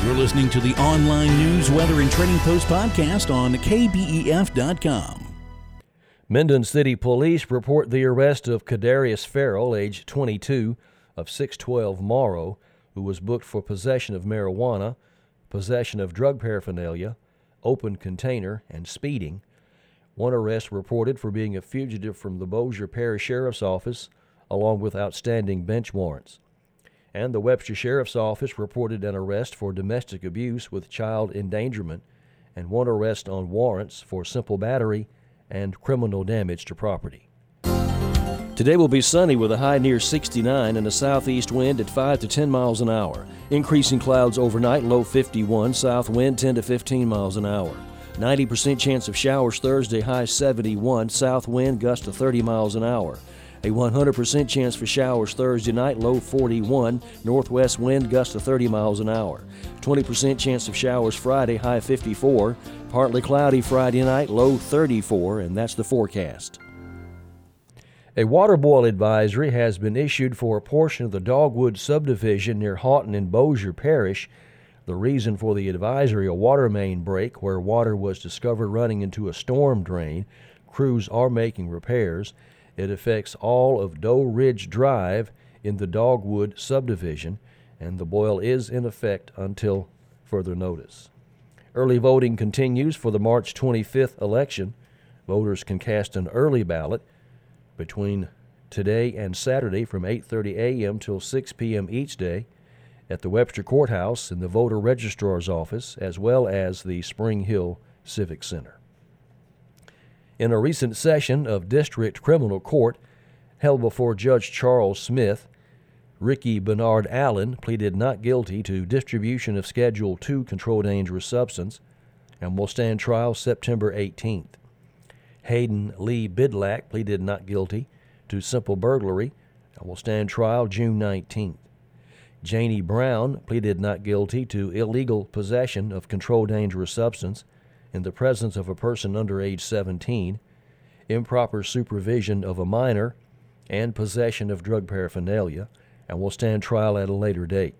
You're listening to the online news, weather, and trading post podcast on KBEF.com. Minden City Police report the arrest of Kadarius Farrell, age 22, of 612 Morrow, who was booked for possession of marijuana, possession of drug paraphernalia, open container, and speeding. One arrest reported for being a fugitive from the Bossier Parish Sheriff's Office, along with outstanding bench warrants. And the Webster Sheriff's Office reported an arrest for domestic abuse with child endangerment, and one arrest on warrants for simple battery and criminal damage to property. Today will be sunny with a high near 69 and a southeast wind at 5 to 10 miles an hour. Increasing clouds overnight, low 51, south wind 10 to 15 miles an hour. 90% chance of showers Thursday, high 71, south wind gust to 30 miles an hour. A 100% chance for showers Thursday night, low 41, northwest wind gust to 30 miles an hour. 20% chance of showers Friday, high 54, partly cloudy Friday night, low 34, and that's the forecast. A water boil advisory has been issued for a portion of the Dogwood subdivision near Houghton in Bossier Parish. The reason for the advisory, a water main break where water was discovered running into a storm drain. Crews are making repairs. It affects all of Doe Ridge Drive in the Dogwood subdivision, and the boil is in effect until further notice. Early voting continues for the March 25th election. Voters can cast an early ballot between today and Saturday from 8:30 a.m. till 6 p.m. each day at the Webster Courthouse in the voter registrar's office, as well as the Spring Hill Civic Center. In a recent session of District Criminal Court held before Judge Charles Smith, Ricky Bernard Allen pleaded not guilty to distribution of Schedule II controlled dangerous substance and will stand trial September 18th. Hayden Lee Bidlack pleaded not guilty to simple burglary and will stand trial June 19th. Janie Brown pleaded not guilty to illegal possession of controlled dangerous substance in the presence of a person under age 17, improper supervision of a minor, and possession of drug paraphernalia, and will stand trial at a later date.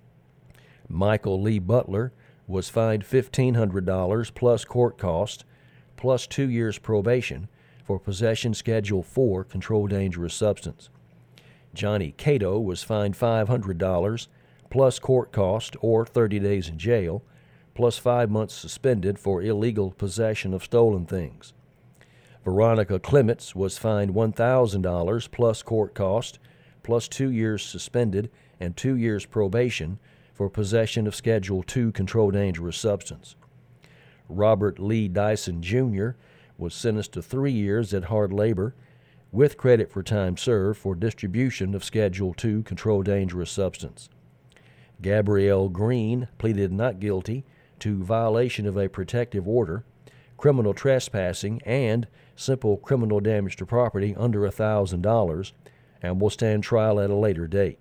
Michael Lee Butler was fined $1,500 plus court cost plus 2 years probation for possession Schedule IV controlled dangerous substance. Johnny Cato was fined $500 plus court cost or 30 days in jail, plus 5 months suspended for illegal possession of stolen things. Veronica Clements was fined $1,000 plus court cost, plus 2 years suspended and 2 years probation for possession of Schedule II controlled dangerous substance. Robert Lee Dyson Jr. was sentenced to 3 years at hard labor with credit for time served for distribution of Schedule II controlled dangerous substance. Gabrielle Green pleaded not guilty to violation of a protective order, criminal trespassing, and simple criminal damage to property under $1,000, and will stand trial at a later date.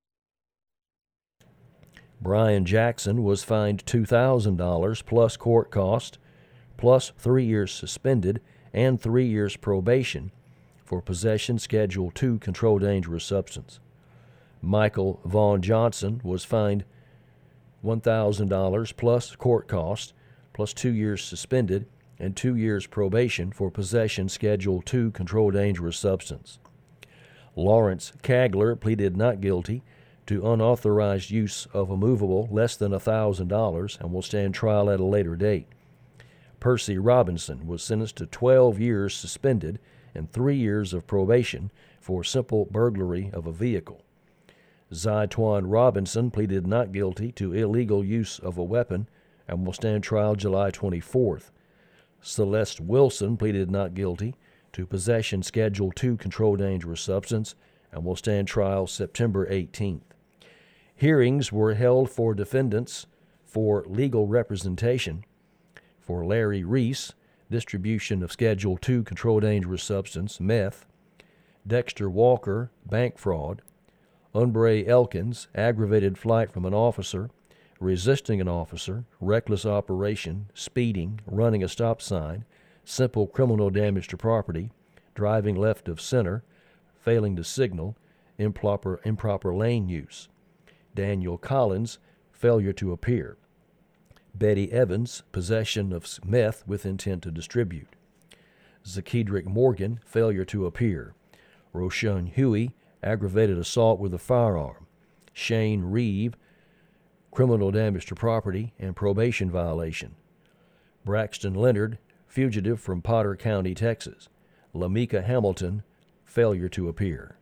Brian Jackson was fined $2,000 plus court cost, plus 3 years suspended and 3 years probation for possession Schedule II controlled dangerous substance. Michael Vaughn Johnson was fined $1,000 plus court cost, plus 2 years suspended and 2 years probation for possession Schedule II controlled dangerous substance. Lawrence Kagler pleaded not guilty to unauthorized use of a movable less than $1,000 and will stand trial at a later date. Percy Robinson was sentenced to 12 years suspended and 3 years of probation for simple burglary of a vehicle. Zytwan Robinson pleaded not guilty to illegal use of a weapon and will stand trial July 24th. Celeste Wilson pleaded not guilty to possession Schedule II controlled dangerous substance and will stand trial September 18th. Hearings were held for defendants for legal representation for Larry Reese, distribution of Schedule II controlled dangerous substance, meth; Dexter Walker, bank fraud; Umbre Elkins, aggravated flight from an officer, resisting an officer, reckless operation, speeding, running a stop sign, simple criminal damage to property, driving left of center, failing to signal, improper lane use. Daniel Collins, failure to appear. Betty Evans, possession of meth with intent to distribute. Zakedrick Morgan, failure to appear. Roshun Huey, aggravated assault with a firearm. Shane Reeve, criminal damage to property and probation violation. Braxton Leonard, fugitive from Potter County, Texas. Lamika Hamilton, failure to appear.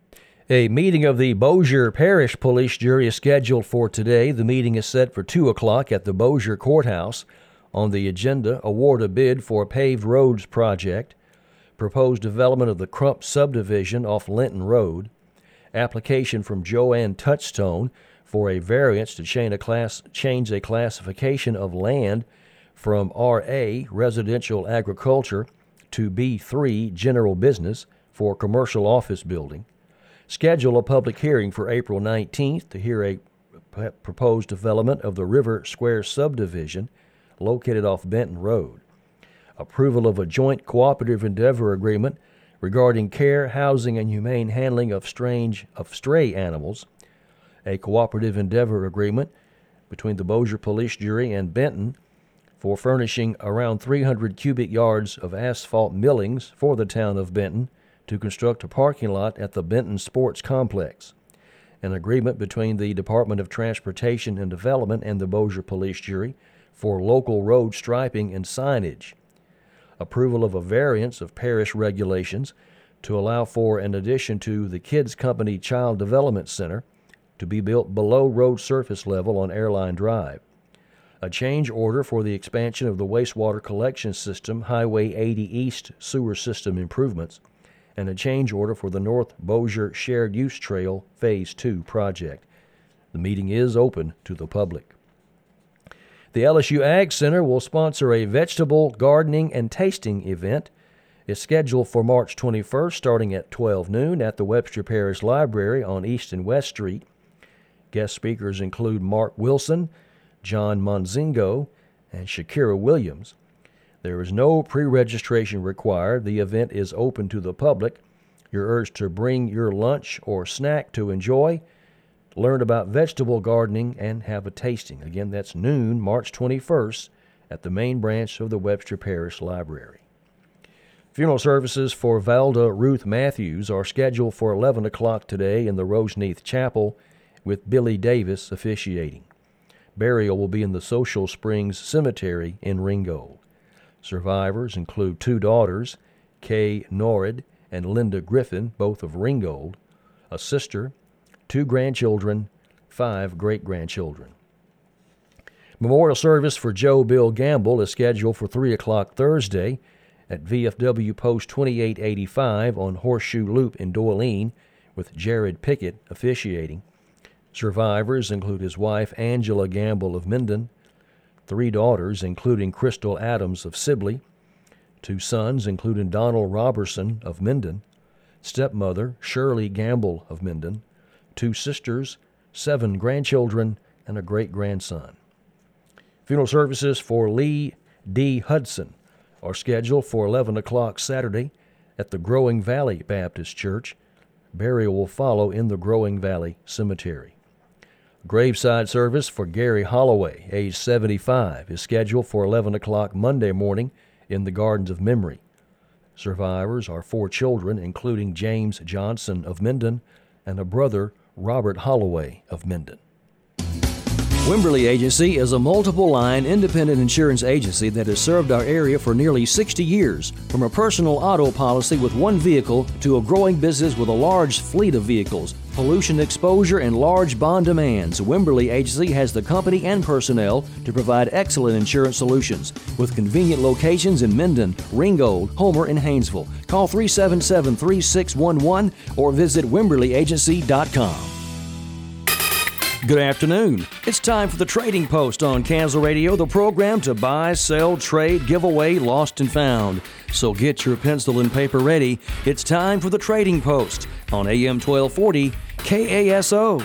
A meeting of the Bossier Parish Police Jury is scheduled for today. The meeting is set for 2 o'clock at the Bossier Courthouse. On the agenda, award a bid for a paved roads project, proposed development of the Crump subdivision off Linton Road, application from Joanne Touchstone for a variance to change a classification of land from RA, residential agriculture, to B3, general business, for commercial office building. Schedule a public hearing for April 19th to hear a proposed development of the River Square subdivision located off Benton Road. Approval of a joint cooperative endeavor agreement regarding care, housing, and humane handling of stray animals. A cooperative endeavor agreement between the Bossier Police Jury and Benton for furnishing around 300 cubic yards of asphalt millings for the town of Benton to construct a parking lot at the Benton Sports Complex. An agreement between the Department of Transportation and Development and the Bossier Police Jury for local road striping and signage. Approval of a variance of parish regulations to allow for an addition to the Kids Company Child Development Center to be built below road surface level on Airline Drive. A change order for the expansion of the wastewater collection system, Highway 80 East sewer system improvements, and a change order for the North Bossier Shared Use Trail Phase 2 project. The meeting is open to the public. The LSU Ag Center will sponsor a vegetable gardening and tasting event. It's scheduled for March 21st, starting at 12 noon at the Webster Parish Library on East and West Street. Guest speakers include Mark Wilson, John Monzingo, and Shakira Williams. There is no pre-registration required. The event is open to the public. You're urged to bring your lunch or snack to enjoy, learn about vegetable gardening, and have a tasting. Again, that's noon, March 21st, at the main branch of the Webster Parish Library. Funeral services for Valda Ruth Matthews are scheduled for 11 o'clock today in the Roseneath Chapel, with Billy Davis officiating. Burial will be in the Social Springs Cemetery in Ringgold. Survivors include 2 daughters, Kay Norrid and Linda Griffin, both of Ringgold, a sister, 2 grandchildren, 5 great-grandchildren. Memorial service for Joe Bill Gamble is scheduled for 3 o'clock Thursday at VFW Post 2885 on Horseshoe Loop in Doyline, with Jared Pickett officiating. Survivors include his wife, Angela Gamble of Minden, 3 daughters, including Crystal Adams of Sibley, 2 sons, including Donald Robertson of Minden, stepmother, Shirley Gamble of Minden, 2 sisters, 7 grandchildren, and a great-grandson. Funeral services for Lee D. Hudson are scheduled for 11 o'clock Saturday at the Growing Valley Baptist Church. Burial will follow in the Growing Valley Cemetery. Graveside service for Gary Holloway, age 75, is scheduled for 11 o'clock Monday morning in the Gardens of Memory. Survivors are 4 children, including James Johnson of Minden and a brother, Robert Holloway of Minden. Wimberley Agency is a multiple-line independent insurance agency that has served our area for nearly 60 years. From a personal auto policy with 1 vehicle to a growing business with a large fleet of vehicles, pollution exposure, and large bond demands, Wimberley Agency has the company and personnel to provide excellent insurance solutions with convenient locations in Minden, Ringgold, Homer, and Haynesville. Call 377-3611 or visit WimberleyAgency.com. Good afternoon. It's time for the Trading Post on Kansas Radio, the program to buy, sell, trade, give away, lost and found. So get your pencil and paper ready. It's time for the Trading Post on AM 1240 KASO.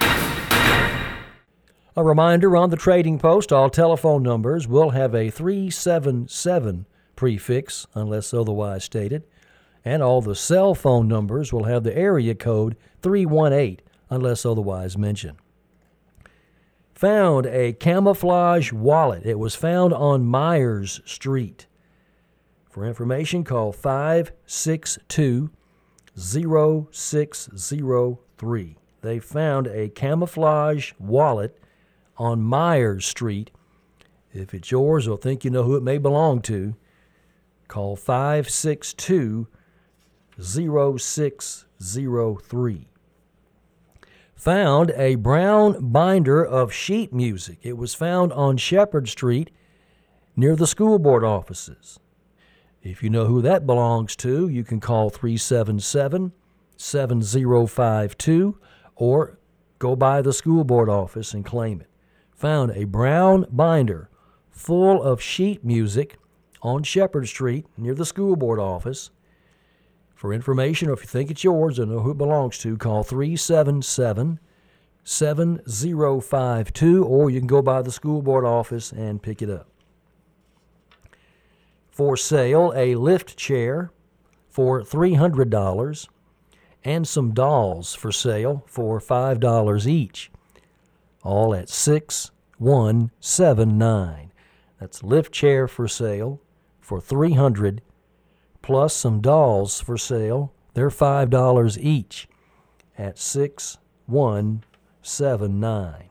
A reminder on the Trading Post, all telephone numbers will have a 377 prefix unless otherwise stated, and all the cell phone numbers will have the area code 318 unless otherwise mentioned. found a camouflage wallet. It was found on Myers Street. For information, call 562-0603. They found a camouflage wallet on Myers Street. If it's yours or think you know who it may belong to, call 562-0603. Found a brown binder of sheet music. It was found on Shepherd Street near the school board offices. If you know who that belongs to, you can call 377-7052 or go by the school board office and claim it. Found a brown binder full of sheet music on Shepherd Street near the school board office. For information, or if you think it's yours or know who it belongs to, call 377-7052, or you can go by the school board office and pick it up. For sale, a lift chair for $300 and some dolls for sale for $5 each, all at 6179. That's lift chair for sale for $300 plus some dolls for sale. They're $5 each at 6179.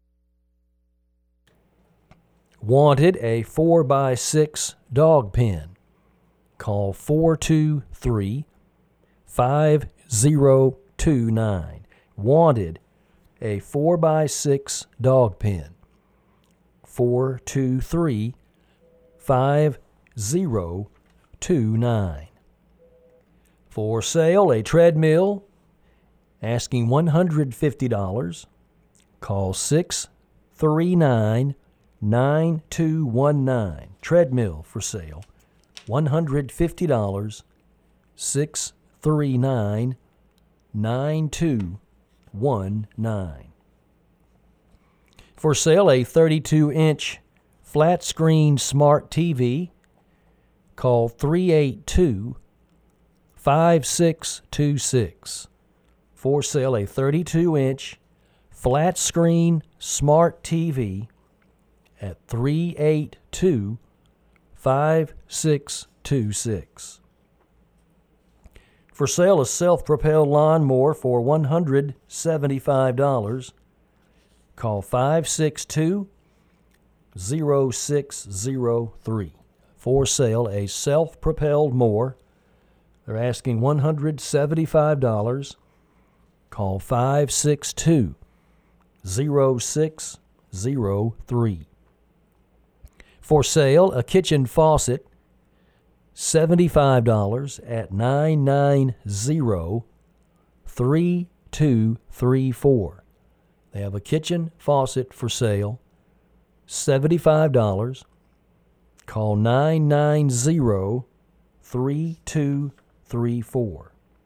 Wanted a 4x6 dog pen. Call 423-5029. Wanted a 4x6 dog pen. 423-5029. For sale, a treadmill, asking $150. Call 639-9219. Treadmill for sale, $150. 639-9219. For sale, a 32-inch flat-screen smart TV. Call 382-5626. For sale, a 32-inch flat-screen smart TV at 382-5626. For sale, a self-propelled lawnmower for $175. Call 562-0603. For sale, a self-propelled mower. They're asking $175. Call 562-0603. For sale, a kitchen faucet, $75 at 990-3234. They have a kitchen faucet for sale, $75. Call 990-3234.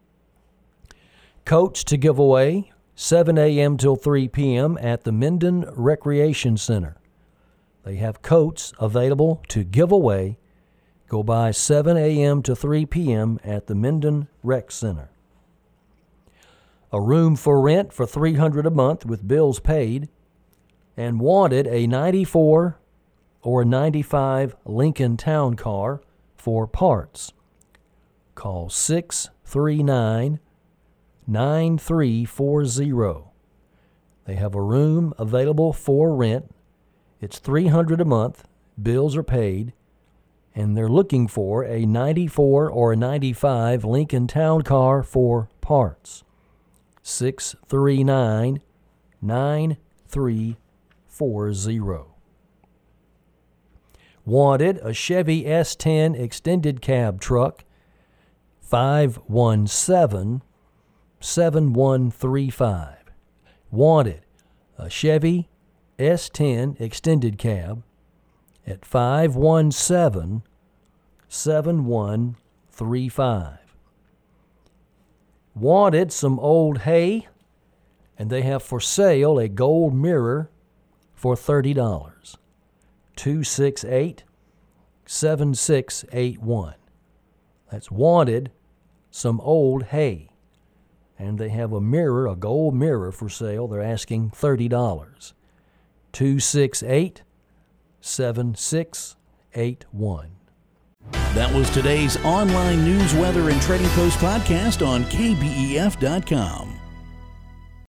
Coats to give away, 7 a.m. till 3 p.m. at the Minden Recreation Center. They have coats available to give away. Go by 7 a.m. to 3 p.m. at the Minden Rec Center. A room for rent for $300 a month with bills paid. And wanted a 94 or a 95 Lincoln Town Car for parts. Call 639-9340. They have a room available for rent. It's $300 a month. Bills are paid. And they're looking for a 94 or a 95 Lincoln Town Car for parts. 639-9340. Wanted a Chevy S10 extended cab truck, 517-7135. Wanted a Chevy S10 extended cab at 517-7135. Wanted some old hay, and they have for sale a gold mirror for $30. 268-7681. That's wanted some old hay. And they have a mirror, a gold mirror for sale. They're asking $30. 268-7681. That was today's online news, weather, and trading post podcast on KBEF.com.